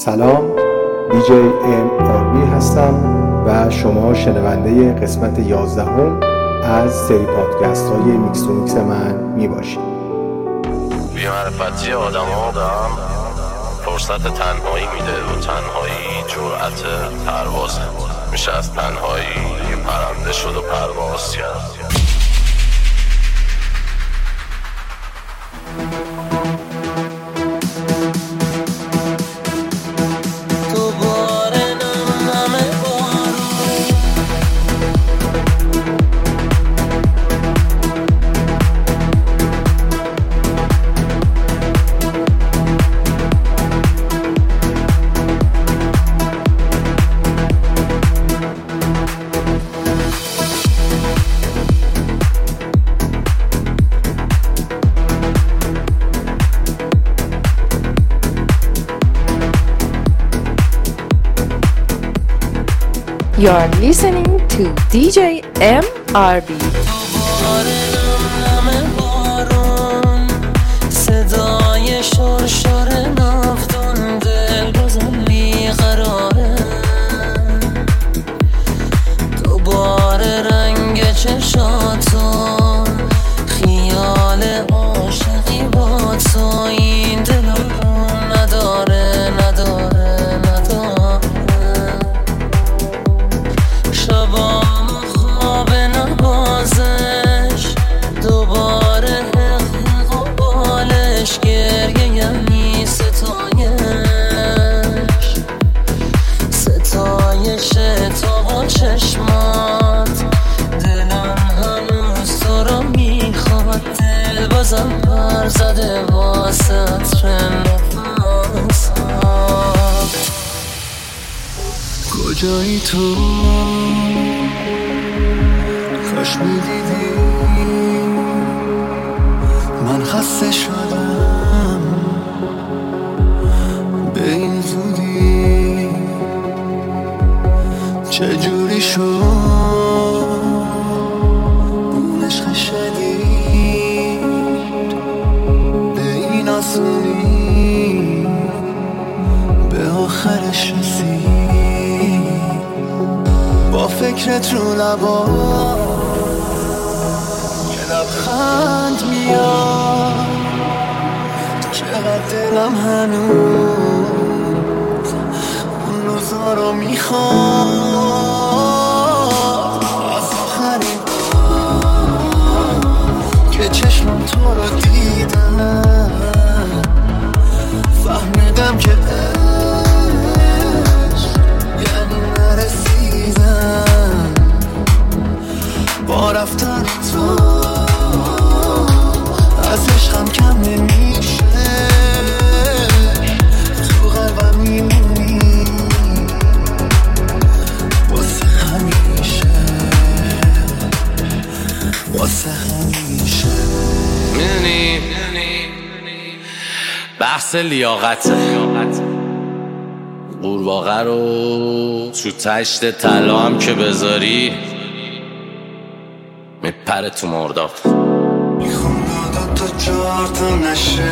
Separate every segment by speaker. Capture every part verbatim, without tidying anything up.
Speaker 1: سلام، دی جی ام آر بی هستم و شما شنونده قسمت یازدهم از سری پادکست های میکس تو میکس من می باشید.
Speaker 2: بی‌معرفتی آدم ها به هم فرصت تنهایی میده و تنهایی جرأت پروازه. میشه از تنهایی پرنده شد و پرواز کرد.
Speaker 3: You're listening to دی جی ام آر بی.
Speaker 4: صدای شرشر نفتون دل بازم بیقراره. دوباره رنگ چشاتون خیال عاشقی با تو این دلم نداره نداره نداره. شبام خواب نبازش دوباره حق و بالش گریه یعنی ستایش ستایش تو با چشمات. دلم هنوز تو رو میخواد، دل بازم پر زده واسه نفس. کجایی تو؟ کاش میدیدی من خسته شدم به این زودی. چجوری شد اون عشق شدید به این آسونی به آخرش رسید. با فکرت رو لبا یه لبخند میاد. چقدر دلم هنوز اون روزا رو میخواد. از آخرین بار که چشمم تو رو دیدم فهمیدم که با رفتن تو از عشقم کم نمیشه. تو قلبم میمونی واسه همیشه واسه همیشه.
Speaker 2: میدونی بحث لیاقته. قورباغه رو تو تشت طلا هم که بذاری میپره تو مرداب.
Speaker 4: میخوام دادا تا چهار تا نشه.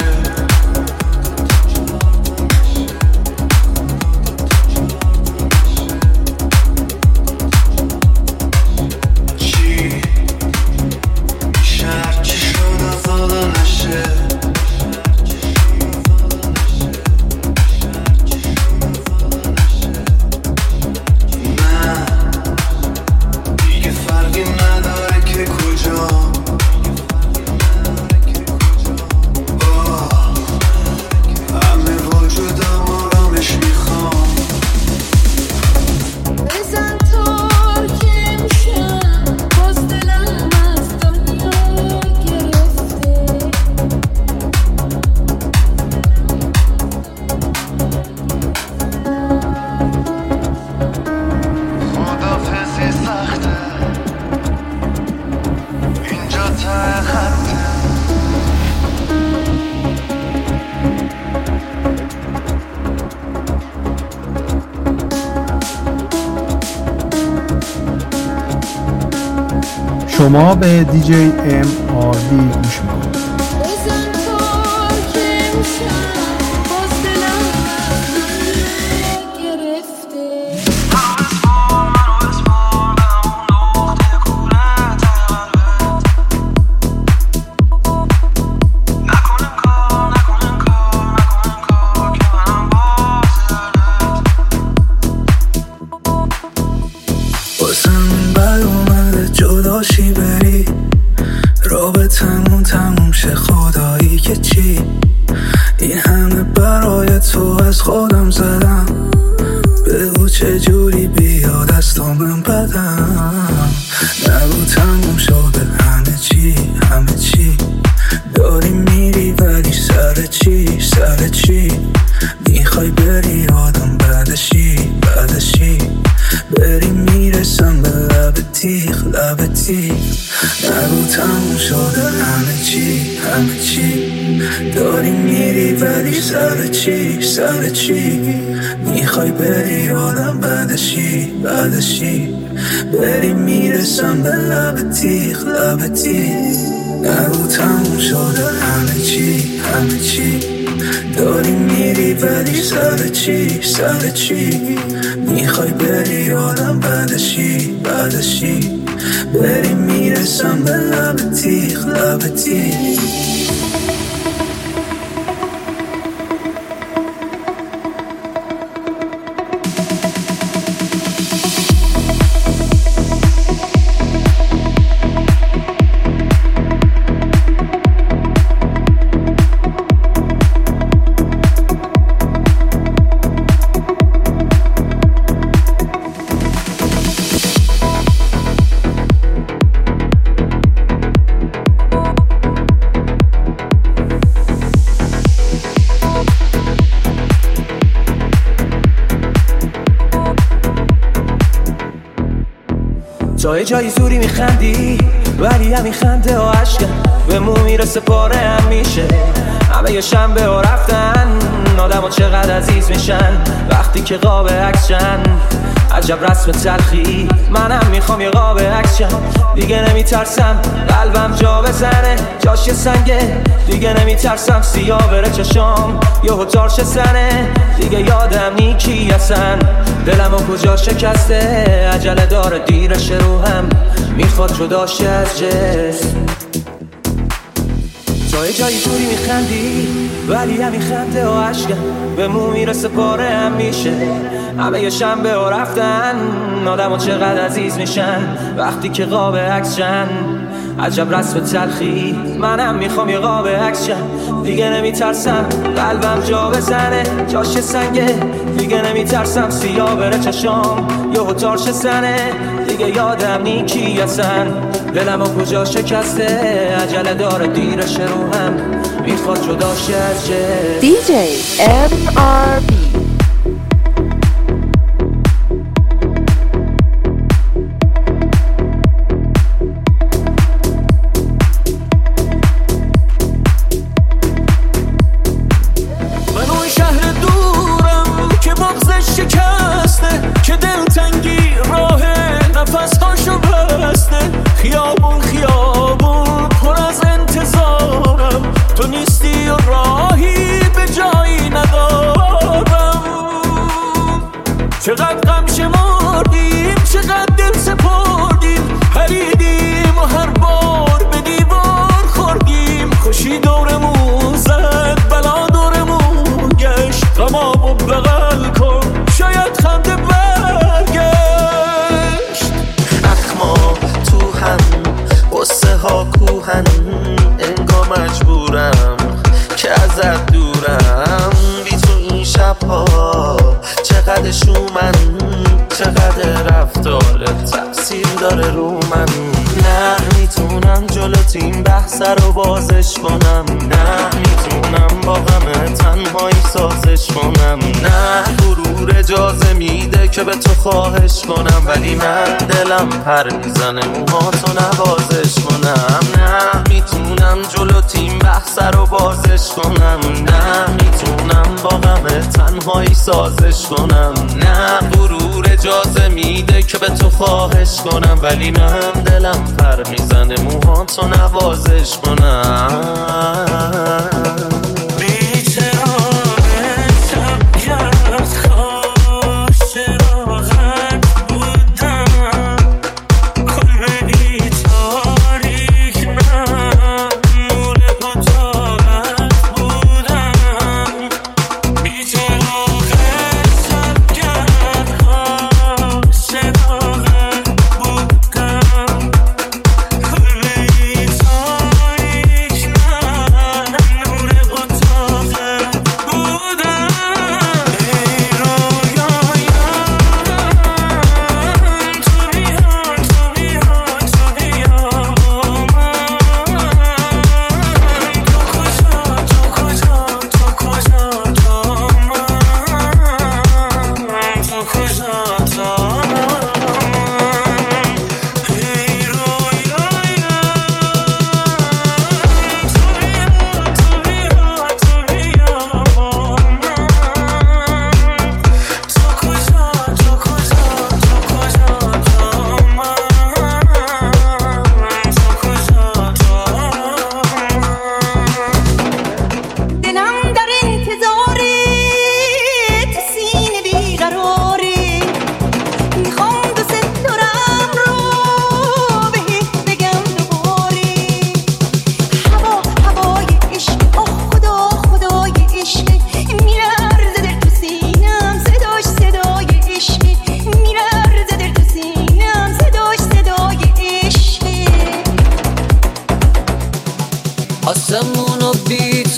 Speaker 4: چی میشه هرچی شد از حالا نشه.
Speaker 1: شما به دی جی ام آر بی گوش میکنید.
Speaker 5: واسم بد اومده جداشی بری، رابطمون تموم شه خدایی که چی. این همه برای تو از خودم زدم، بگو چجوری بیا دستم من بدم. نگو تموم شده همه چی همه چی، داری میری ولی سر چی سر چی. میخوای بری آدم بعدشی بعدشی، بری میرسم به لب تیغ لب تیغ. نگو تموم شده همه چی همه چی، داری میری ولی سر چی سر چی. میخوای بری آدم بعدشی بعدشی، بری میرسم به لب تیغ لب تیغ. نگو تموم شده همه چی همه چی، داری میری ولی سر چی سر چی. میخوای بری آدم بعدشی بعدشی، بری میرسم به لب تیغ لب تیغ.
Speaker 6: جای جایی زوری میخندی ولی همین خنده و عشقه به مو میرسه پاره هم میشه. همه یه شنبه و رفتن آدم ها چقدر عزیز میشن وقتی که قاب عکسشن. عجب رسم تلخی، منم میخوام یه قاب عکسشم. دیگه نمیترسم قلبم جا بزنه جاش یه سنگه، دیگه نمیترسم سیاه بره چشام یه هتارش سنه. دیگه یادم نی کی هستن، دلم و کجا شکسته. عجله داره دیرش رو هم میخواد جداشه از جسم. جای جایی جوری میخندی ولی همین خنده و عشقم به مو میرسه پاره هم میشه. همه یه شنبه و رفتن آدم ها چقدر عزیز میشن وقتی که قاب عکسشن. عجب رسم تلخی، منم میخوام یه قاب عکسشم. دیگه نمیترسم قلبم جا بزنه جاش سنگه، دیگه نمیترسم سیاه بره چشام یه هتارش سنه. دیگه یادم نی کی هستن، دلم و کجا شکسته. عجله داره دیرش رو هم میخواد جداشه از جه.
Speaker 3: دی جی ام آر بی
Speaker 7: خیابون خیابون پر از انتظارم، تو نیستی و راهی به جایی ندارم. چقدر غم شمردیم چقدر دل سپردیم، پریدیم و هر بار به دیوار خوردیم. خوشی دورمون زد بلا دورمون گشت، غمامو بغل کن شاید خنده برگشت.
Speaker 8: اخما تو هم قصه ها کوهن، انگار مجبورم که ازت دورم. بی تو این شبها چقدر شومن، چقدر رفتارت تأثیر داره رو من. نه میتونم جلوت این بحث رو بازش کنم، نه میتونم با غم تنهایی سازش کنم. نه غرور اجازه میده که به تو خواهش کنم، ولی من دلم پر میزنه موهاتو نوازش کنم. نه میتونم جلوت این بحث رو بازش کنم، نه میتونم با غم تنهایی سازش کنم. نه غرور اجازه میده که به تو خواهش کنم، ولی من دلم پر میزنه موهاتو نوازش کنم.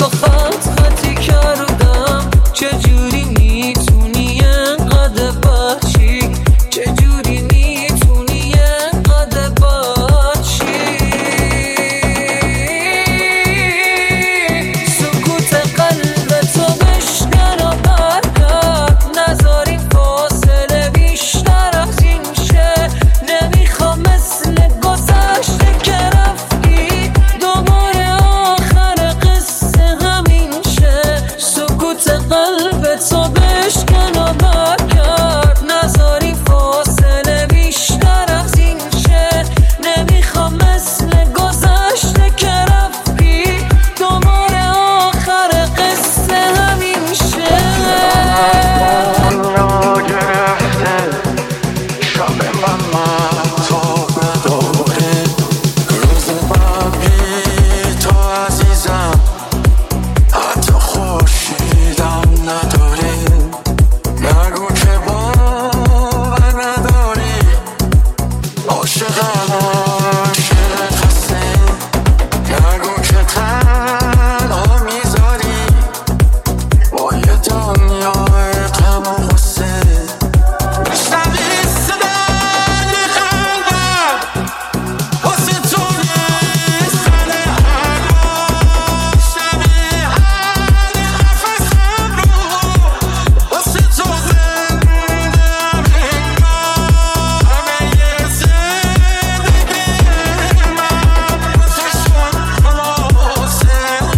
Speaker 9: با خط خطی کردم چجوری میتونی انقدر بچی چجوری میتونی انقدر بچی سکوت قلب تو بشکن و برکت نذاری فاصله بیشتر از این شه نمیخوام مثل گذشته که رفتی دوباره آخر قصه همین شه سکوت قلب تو بشکن و برکت نذاری فاصله بیشتر از این شه نمیخوام مثل گذشته که رفتی دوباره آخر قصه همین شه
Speaker 4: را گرفته شب من تا بداره روز من بی تو عزیزم حتی خورشیدم نداری نگو که باور نداری عاشقم عاشق خسته نگو که تنها میذاری با یه دنیای غم و غصه شبیه صدای قلبم واسه تو نیستن حرفا شبیه هر نفسم رو واسه تو زندم انگار همه یه زندگی من واسه شد خلاصه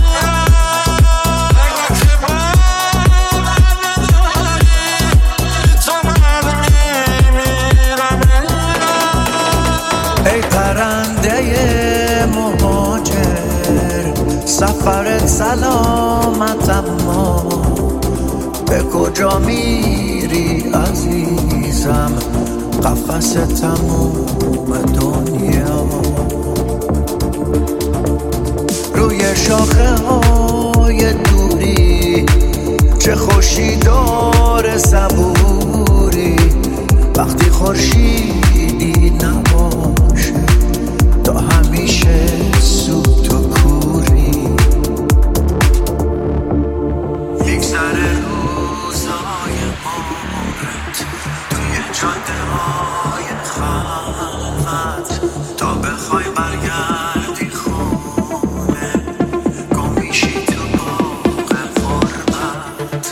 Speaker 4: نگو که باور نداری تو من میمیرم
Speaker 5: ای پرنده مهاجر سفرت سلامت اما به کجا میری عزیزم قفس تموم دنیا روی شاخه های دوری چه خوشی داره صبوری وقتی خورشیدی نباشه تا همیشه سوت و کوری میگذره روزای عمرت توی جاده های خلوت تا بخوای برگردی خونه گم میشی تو باغ غربت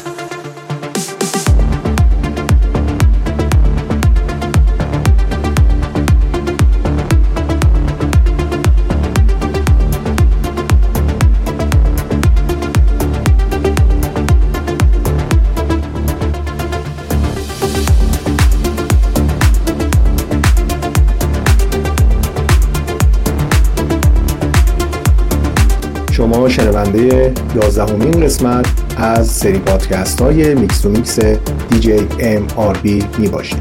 Speaker 1: شما شنونده یازدهمین قسمت از سری پادکست های میکس تو میکس دی جی ام آر بی می باشید.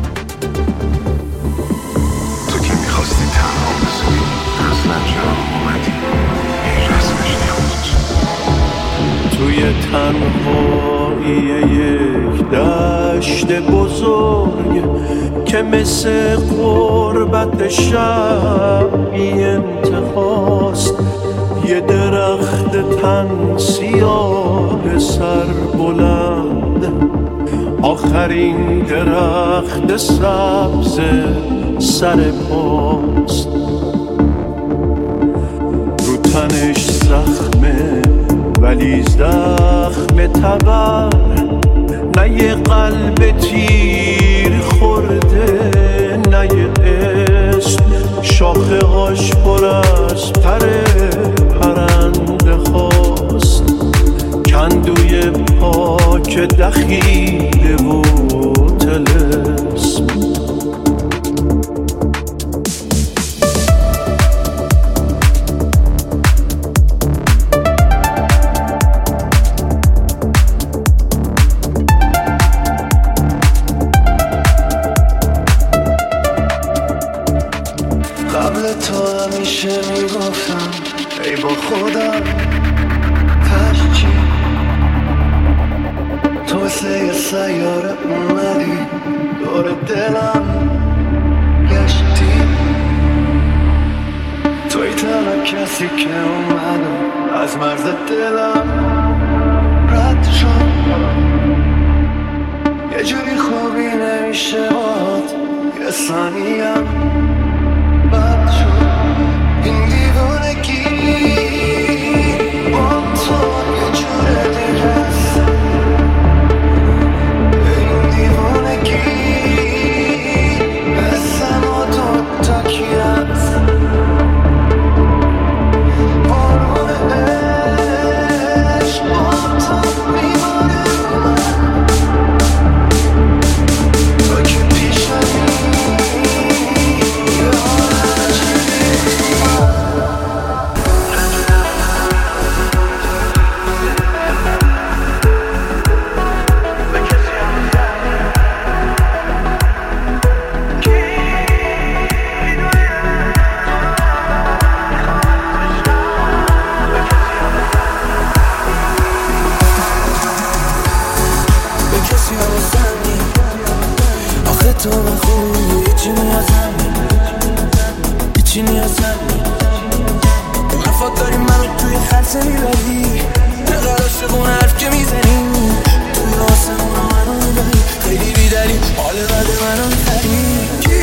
Speaker 10: تو که میخواستی تنها بزنی اصلا چرا اومدی این رسمش نبود
Speaker 7: توی تنهایی یک دشت بزرگ که مثل غربت شب بی انتهاست یه درخت تن سیاه سر بلند آخرین درخت سبز سر پاست رو تنش زخمه ولی زخم تبر نه یه قلب تیر خورده نه یه عشق شاخه هاش پر از پر پرنده خواست کندوی پاک دخیله و طلسم
Speaker 5: قبل تو همیشه میگفتم ای با خودم تش چی تو مثل یه سیاره اومدی دور دلم گشتی توی تنها کسی که اومدم از مرز دلم
Speaker 4: یه جوری خوبی نمیشه باد یه ثانیم بد شد این دیوانگی با تو یه جور دیگه است این دیوانگی مثل ما دوتا کی هست بارون عشق با تو میمونه تو که پیشمی تو من خوبی هیچی نیازم هیچی نیازم حرفات داری منو توی خلصه میبری نقدر عاشقون حرف که میزنی توی آسمون منو میبری خیلی بیداری حال بد منو میخری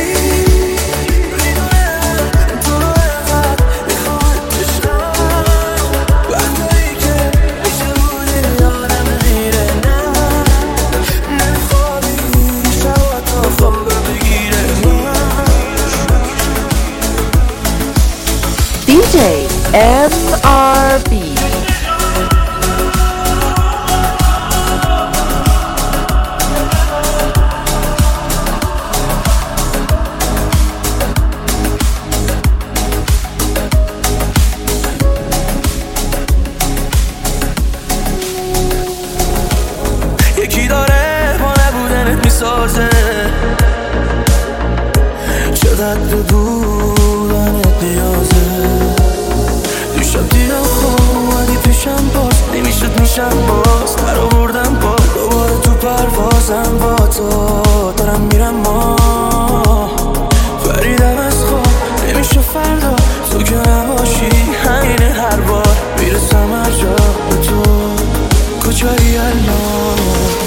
Speaker 3: دی جی ام آر بی
Speaker 6: یکی داره با نبودنت میسازه چقدر به بودنت نیازه دیشب دیدم خواب اومدی پیشم باز نمیشد میشم باز در آوردم با دوباره تو پروازم با تو دارم میرم ما فریدم از خواب نمیشه فردا تو که نباشی همینه هر بار میرسم هر جا به تو کجایی الان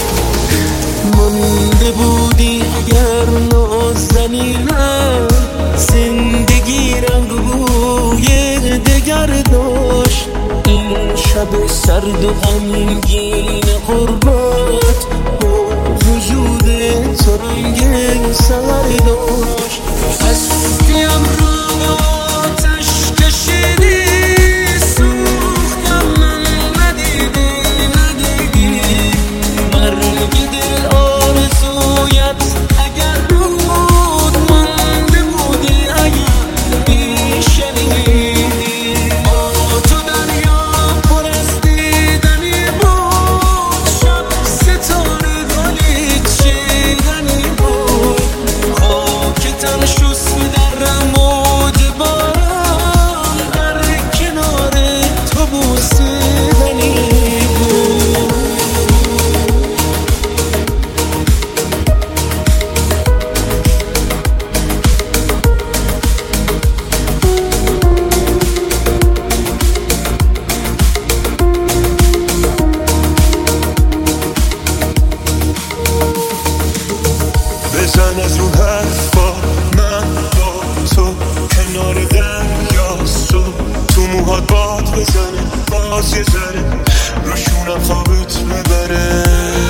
Speaker 6: مانده بودی اگر نازنینم زندگی رنگ بوی دگر داشت این شب سرد و غمگین غربت با وجود تو رنگ سر داشت هستیم رو آتش کشیدی سوختم من ندیدی ندیدی مرگ دل آرزویت اگر بود مانده بودی اگر میشنیدی با تو دریا پر از دیدنی بود شب ستاره گلی چیدنی بود خاک تن شست در موج باران در کنار تو بوسیدنی بود بزن از اون حرفا من با تو کنار دریا صبح تو موهات باد بزنه باز یه ذره روشونم خوابت ببره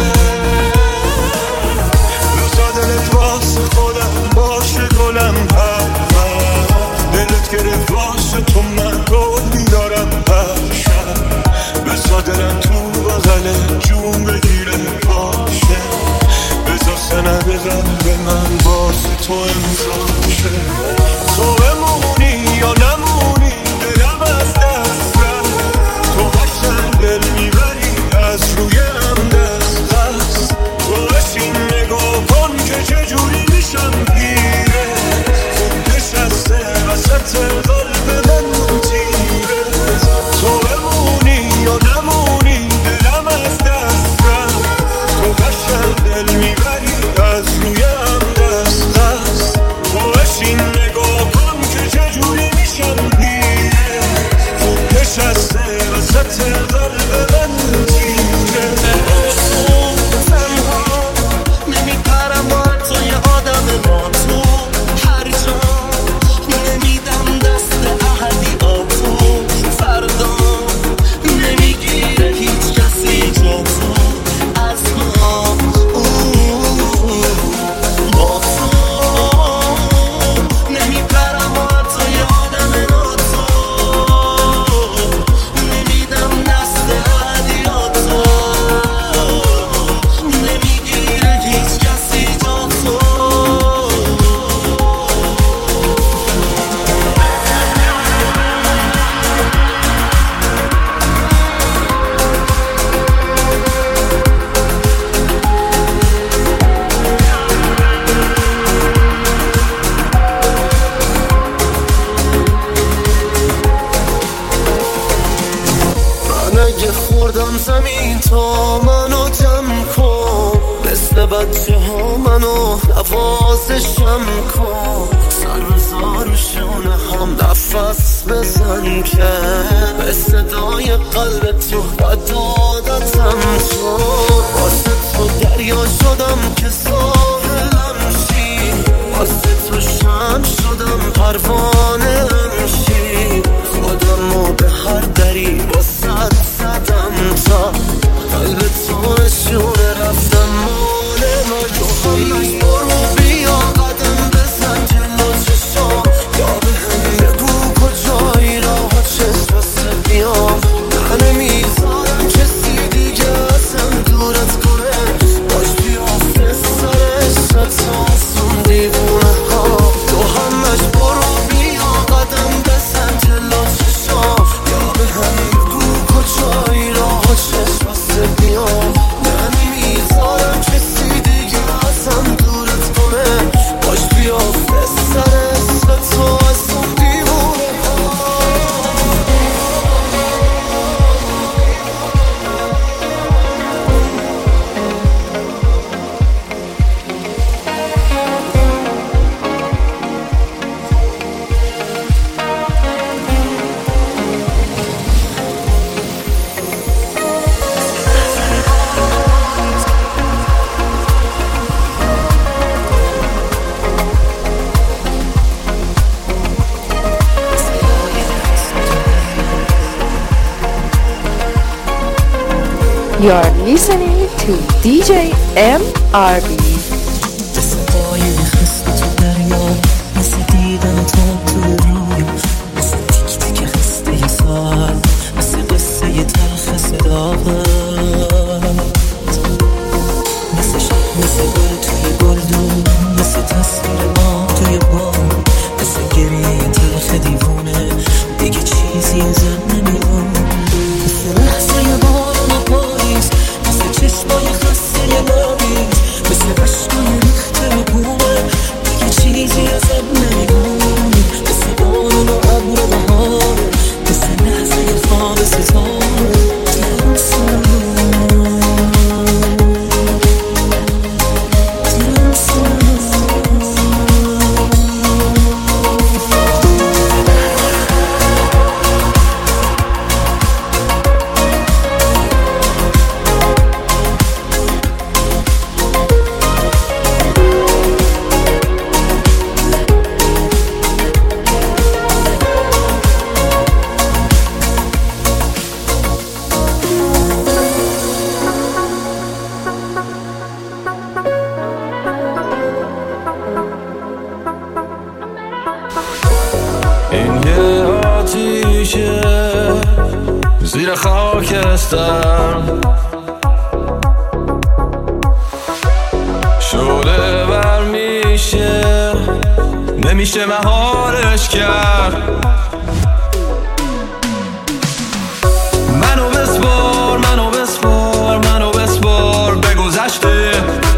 Speaker 6: روزا دلت واسه خودم باشه گلم هر دلت گرفت واسه تو من گل میدارم هر شب بزا دلم تو بغل جون بگیره باشه بزا سند قلب من واسه تو امضا شه تو بمونی یا نمونی دلم از دست رفت تو قشنگ دل میبری از روی هم دست هست تو بشین نگاه کن که چجوری میشم پیره خود نشسته وسط قلب من تیره تو بمونی یا نمونی دلم از دست رفت تو قشنگ دل میبری از روی هم دست هست تو بشین نگاه کن که چجوری میشم پیره خود نشسته وسط قلب من تیره تنها
Speaker 8: اومدم زمین تا منو جمع کن، مثل بچه ها منو نوازشم کن، سر بزار رو شونه هم نفس بزن که به صدای قلب تو بدادتم شد. واسه تو دریا شدم که ساحلم شی، واسه تو شمع شدم پروانه شی، خودمو به هر دری واسه زدم تا قلب تو نشونه رفتم ماله مجوشی. برو بیا قدم بزن جلو چشام، یا به هم بگو کجایی راه چشم بسته بیام، من نمیذارم کسی دیگه ازم دورت کنه، باش بیافته سرش تو آسون دیوونه ها. تو همش برو بیا قدم بزن جلو چشام، یا به هم بگو کجایی راه چشم بسته بیام، من نمیذارم کسی دیگه ازم دورت کنه، باش بیافته سرش تو آسون دیوونه ها.
Speaker 3: You're listening to دی جی ام آر بی.
Speaker 11: مثل قایق خست تو دریا، مثل دیدن تا تو رویا، مثل تیک تیک خسته ساعت، مثل قصه تلخ صداقت، مثل شب مثل گل توی گلدون، مثل تصویر ما توی بام، مثل گریه تلخ دیوونه دیگه چیزی ازم نمیمون، مثل لحظه بارون پاییز، مثل چشمای خسته نابیز، مثل عشقای ریخته بومه دیگه چیزی ازم نمیمون، مثل بارون و ابر بهاره، مثل لحظه خواب ستاره.
Speaker 7: این یه آتیشه زیر خاکستر، شعله ور میشه نمیشه مهارش کرد، منو بسپار منو بسپار منو بسپار به گذشته،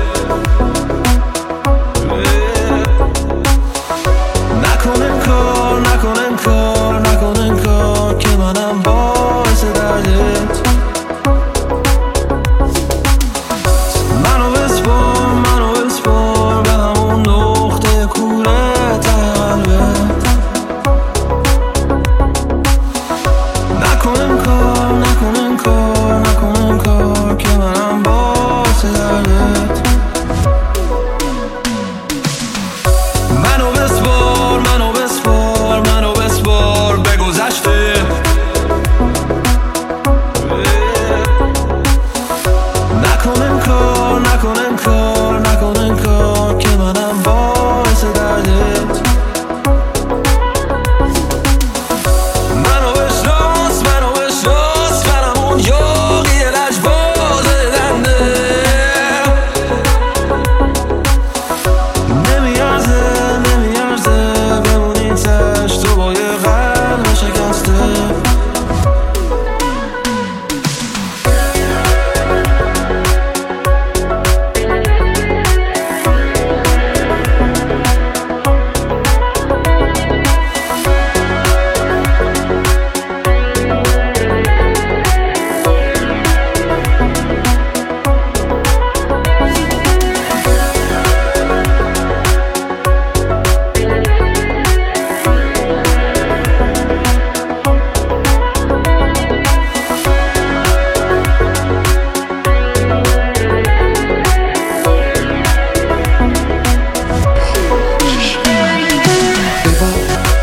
Speaker 7: نکن انکار نکن انکار نکن انکار که منم باعث دردت، منو بسپار منو بسپار به همون نقطه کوره ته قلبت.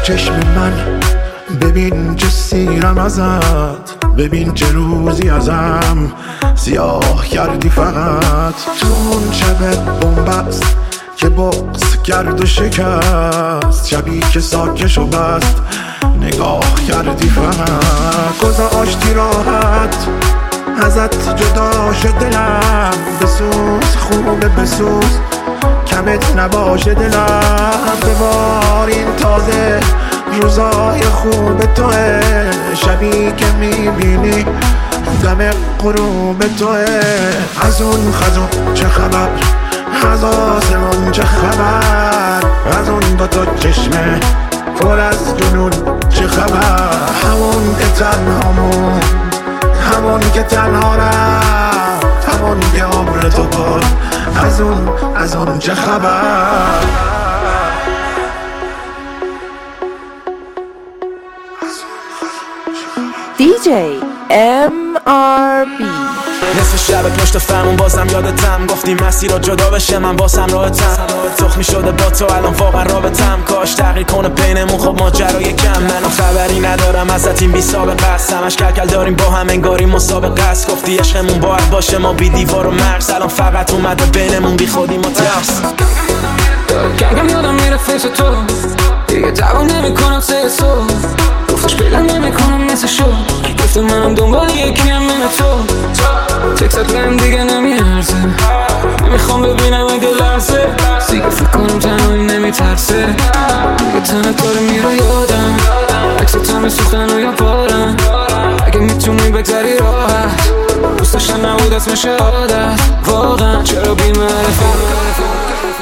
Speaker 5: چشم من، ببین چه سیرم ازت، ببین چه روزی ازم سیاه کردی فقط. تو اون شب بومبست که بغض کرد و شکست، شبی که ساکش و بست نگاه کردی فقط. گذاشتی راحت ازت جدا شد دلم، بسوز خوبه بسوز کمت نباشه دلم. ببارین تازه روزای خوب توه، شبی که میبینی دم غروب توه. از اون خزون چه خبر، از آسمون چه خبر، از اون دو تا چشمه پر از جنون چه خبر. همون که تنها موند، همون که تنها رفت، همون که عمر تو بود، از اون از اون چه خبر.
Speaker 3: دی جی ام آر بی.
Speaker 6: نصف شب پشت فرمون بازم یادتم، گفتی مسیر رو جدا بشه من باسم راحتم. تخمی شده با تو الان واقعا رابطم، کاش تغییر کنه بینمون خب ماجرای کم. من خبری ندارم ازت این بی سابقه است، همش کلکل داریم با هم انگاری مسابقه است. گفتی عشقمون باید باشه ما بی دیوار و مرز، الان فقط اومده بینمون بی خودی ما ترس.
Speaker 12: گنگم یادم میره فیس تو، دیگه دعوا نمی کنم سه سو، گفتش بلن نمی کنم مثل شو، که گفته منم دنبال یکی هم من تو. تکست بهم دیگه نمیارزه، نمیخوام ببینم اگه لحظه، دیگه فکر کنم تنهایی نمیترسه. دیگه تنه داره میره یادم، عکس تمه سوختن و یا پارم. اگه میتونی بگذری راحت، دوست داشتن نبود اسم شهادت. واقعا چرا بی معرفت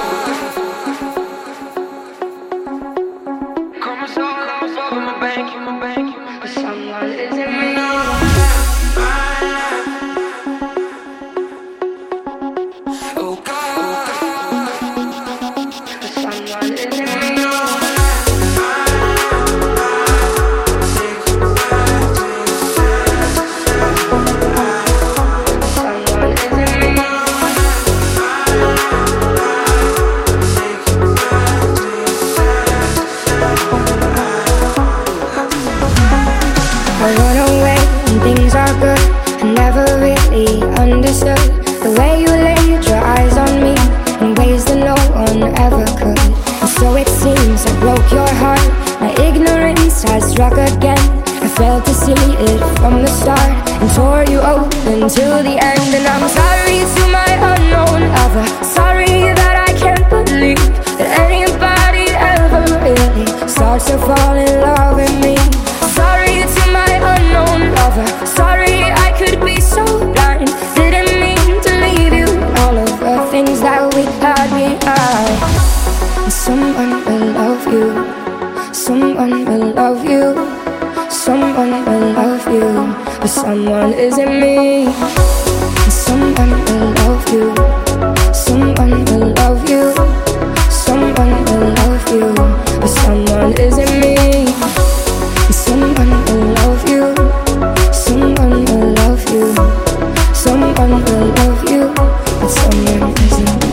Speaker 13: till the end. And I'm sorry to my unknown lover, sorry that I can't believe that anybody ever really starts to fall in love with me. Sorry to my unknown lover, sorry I could be so blind, didn't mean to leave you all of the things that we had behind. Someone will love you, someone will love you, someone will love you, but someone isn't me. Someone will love you, someone will love you, someone will love you, but someone isn't me. Someone will love you, someone will love you, someone will love you, but someone isn't me.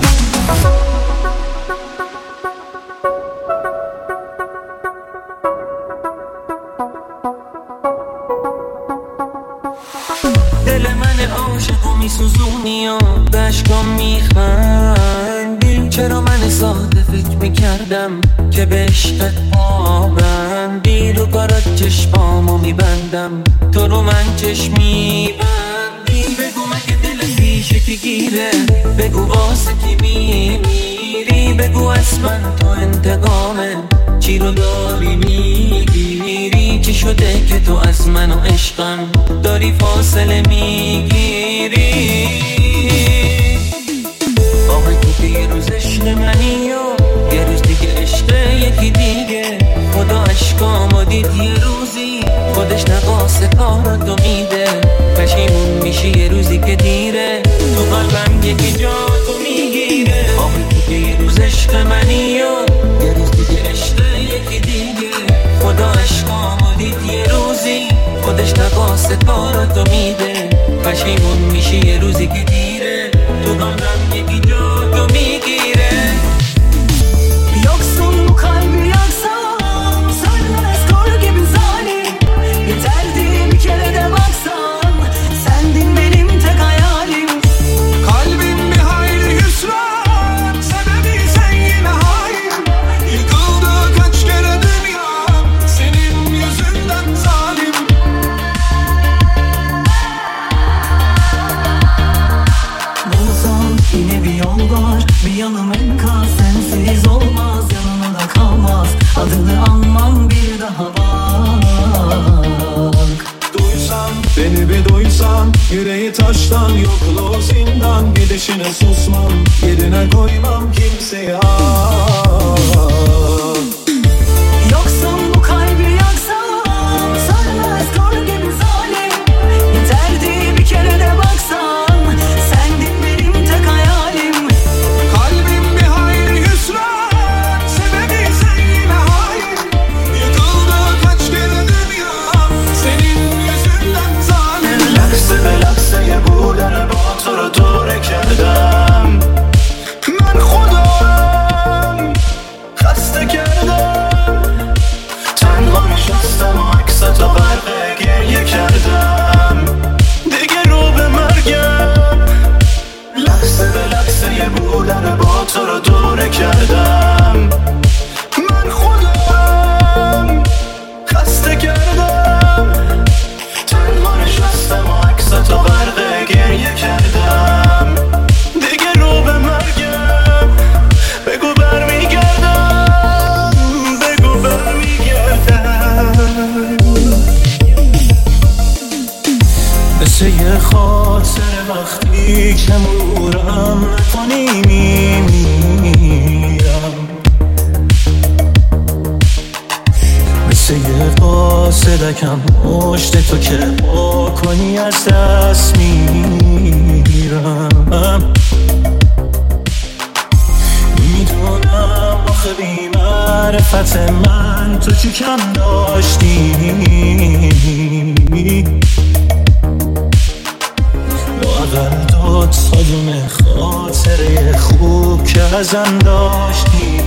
Speaker 11: میسوزونی و بشکام میخندی. چرا من ساده فکر میکردم که به عشقت آبندی، رو کارات چشمامو میبندم تو رو من چشم میبندی. بگو مگه دلت پیشه که گیره، بگو واسه کی میمیری، بگو اصلا تو انتقامه چی رو داری میگیری. چی شده که تو از من و عشقم داری فاصله میگیری. آقای تو که یه روز عشق منی و یه روز دیگه عشق یکی دیگه. خدا عشقامو دید یه روزی خودش نقاس کاراتو میده. پشیمون میشی یه روزی که دیره، تو قلبم یکی جا تو میگیره. آقای تو که یه روز عشق منی و یه روز دیگه عشق یکی دیگه. خدا عشقامو دید یه روزی خودش نقاس کاراتو میده. پشیمون میشی یه روزی که دیره، تو قلبم یکی جا تو میگیره.
Speaker 14: Yoksun kalbi yaksam, sen
Speaker 5: susmam. Yüreği taştan yokluğu zindan, gidişine susmam. Yerine koymam kimseye.
Speaker 9: Yoksam bu kalbi yaksam, sönmez kor gibi zalim. Yeterdi bir kere de baksan, sendin benim tek hayalim.
Speaker 5: Kalbim bir hayli hüsran, sebebi sen yine hain. Yıkıldı kaç kere dünya, senin yüzünden zalim.
Speaker 4: لحظه به لحظه یه بودن با تو رو دوره کردم.
Speaker 5: من خودم
Speaker 4: خسته کردم، تنها نشستم و عکستو غرق گریه کردم. دیگه رو به مرگم، لحظه به لحظه یه بودن با تو رو دوره کردم.
Speaker 5: من خودم
Speaker 4: خسته کردم، تنها نشستم و عکستو غرق گریه کردم. دیگه رو به مرگم، بگو برمیگردم، بگو برمیگردم.
Speaker 5: مثل یه خاطر وقتی که مرورم نکنی میمیرم. مثل یه قاصدکم مشت تو که با کنی از دست میرم. میدونم آخه بی معرفت من تو چی کم داشتی. لااقل داد صدمه خاطره خوب که ازم داشتی.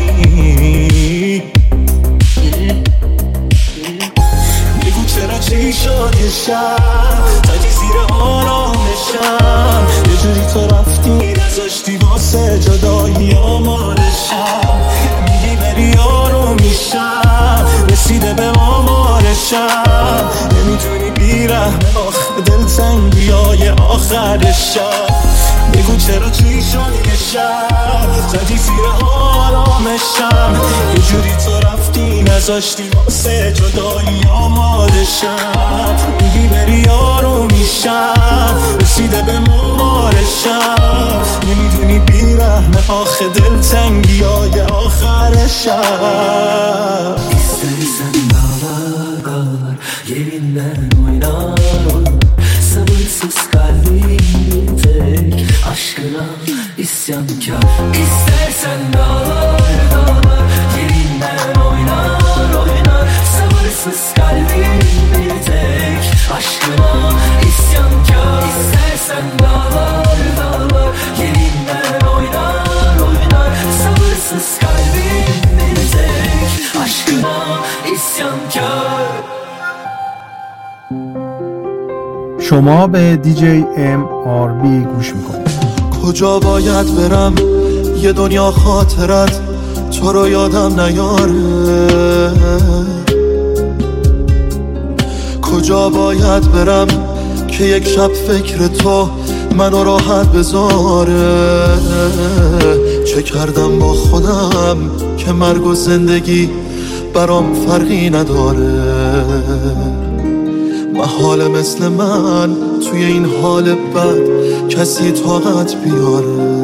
Speaker 5: بگو چرا چی شد یه شب تاجی زیر آرامشم. یه جوری تو رفتی نذاشتی واسه جدایی آمارشم. میگی بری آروم میشم، رسیده به آمارشم. نمیتونی بیرحم آخه دلتنگی های آخرشم. بگو چرا چی شد یه شب زدی زیر آرامشم. یه جوری تو رفتی نذاشتی واسه جدایی آمادشم. میگی بری آروم میشم، رسیده به ممارشم. نمیدونی بیرحم آخه دلتنگی های آخرشم.
Speaker 11: İstersen dağlar dağlar yerinden oynar oynar. Sabırsız kalbim bir tek aşkına isyankar. İstersen dağlar dağlar yerinden oynar oynar. Sabırsız kalbim bir tek aşkına isyankar. İstersen dağlar dağlar yerinden oynar oynar. Sabırsız kalbim bir tek aşkına isyankar.
Speaker 1: شما به دیجی ام آر بی گوش میکنید.
Speaker 8: کجا باید برم یه دنیا خاطرت تو رو یادم نیاره. کجا باید برم که یک شب فکر تو منو راحت بذاره. چه کردم با خودم که مرگ و زندگی برام فرقی نداره. محاله مثل من توی این حال بد کسی طاقت بیاره.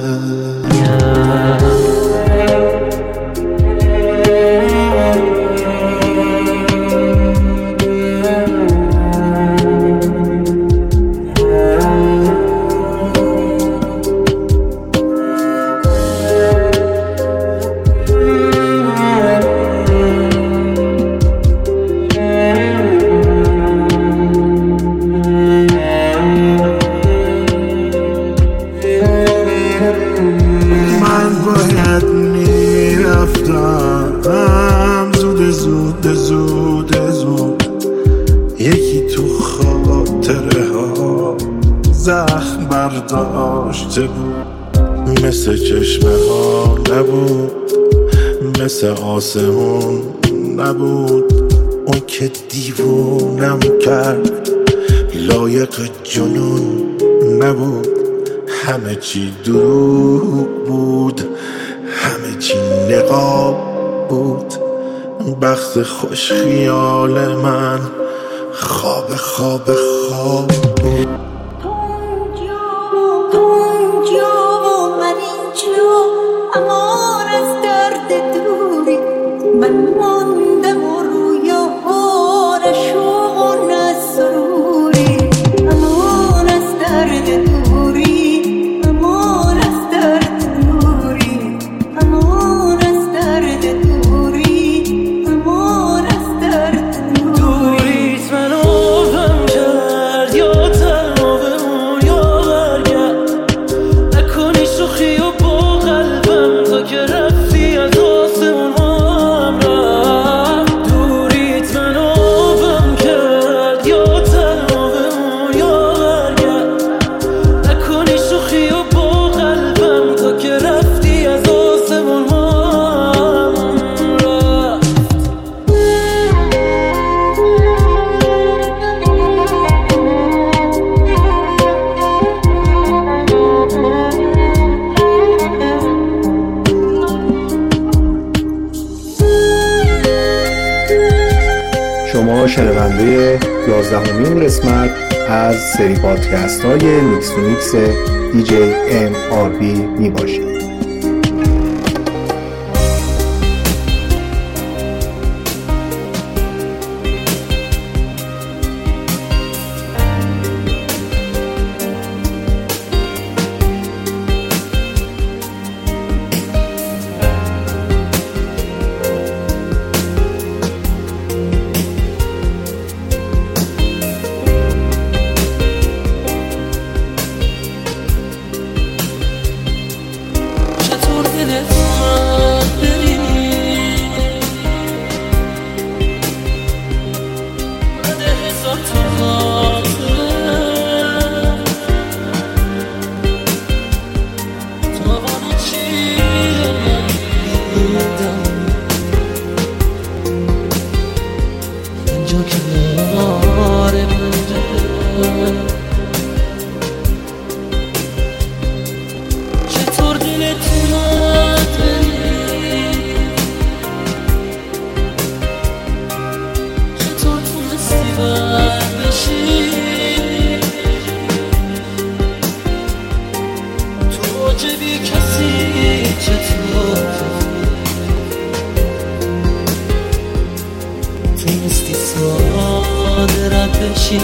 Speaker 8: مثل چشمه ها نبود، مثل آسمون نبود. اون که دیوونم کرد لایق جنون نبود. همه چی دروغ بود، همه چی نقاب بود. بخت خوش خیال من خواب خواب خواب بود.
Speaker 9: شو امان از درد دوری من ماندم و رویاها نشو و نسروری امان از درد دوری امان از درد دوری امان از درد دوری امان از درد
Speaker 7: دوریت منو غم کرد یا تنها بمون یا برگرد نکنی شوخی و با قلبم تا که رفتی از آسمون ما هم رفت دوریت منو غم کرد یا تنها بمون یا برگرد نکنی شوخی و با قلبم تا که رفتی از آسمون ما هم رفت
Speaker 1: شما شنونده یازدهمین قسمت از سری پادکست های میکس تو میکس دی جی ام آر بی می باشید.
Speaker 7: چطور دلت اومد بری بعد هزار تا خاطره تاوان چی دیدم اینجا کنار پنجره چطور دلت اومد بری چطور تونستی بر بشی تو عجبی کسی چطور تونستی ساده رد بشی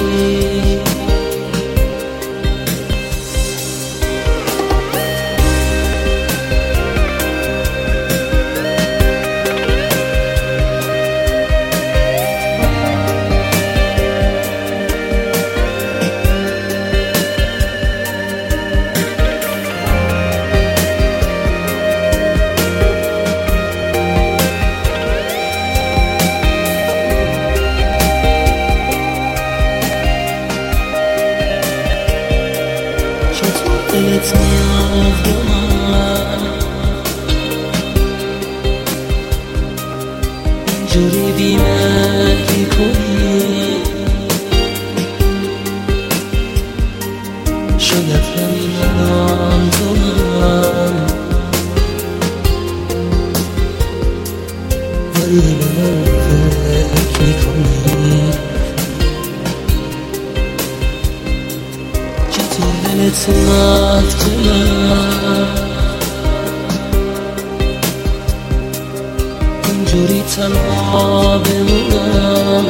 Speaker 7: دلت میاد به من اینجوری بی‌مهری کنی شاید همین الان تو هم ولی به من فکر میکنی چطور دلت اومد که من اینجوری تنها بمونم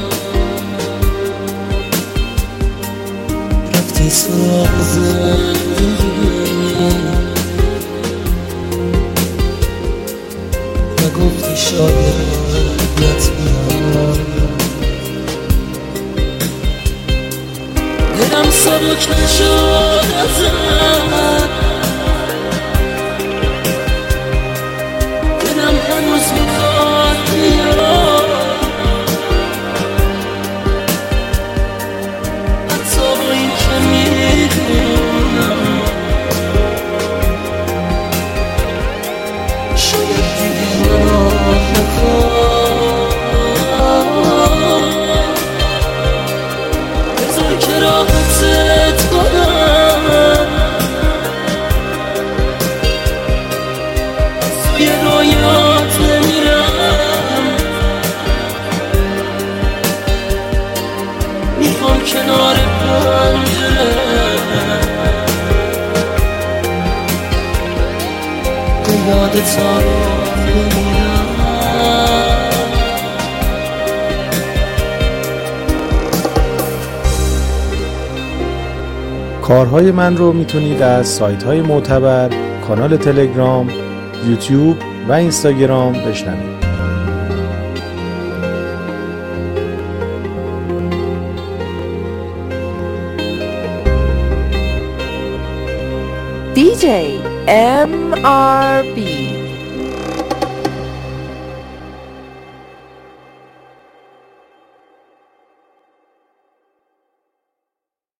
Speaker 7: رفتی سراغ زندگی نگفتی شاید نتونم دلم سبک نشد ازت دلم هنوز میخواد بیاد حتی با این که میدونم شاید دیگه منو نخواد بذار که راحتت کنم توی رویات نمیرم میخوام کنار پنجره
Speaker 11: یادت رو بمیرم.
Speaker 1: کارهای من رو میتونید از سایت های معتبر، کانال تلگرام، یوتیوب و اینستاگرام بشنوید.
Speaker 3: دی جی ام آر بی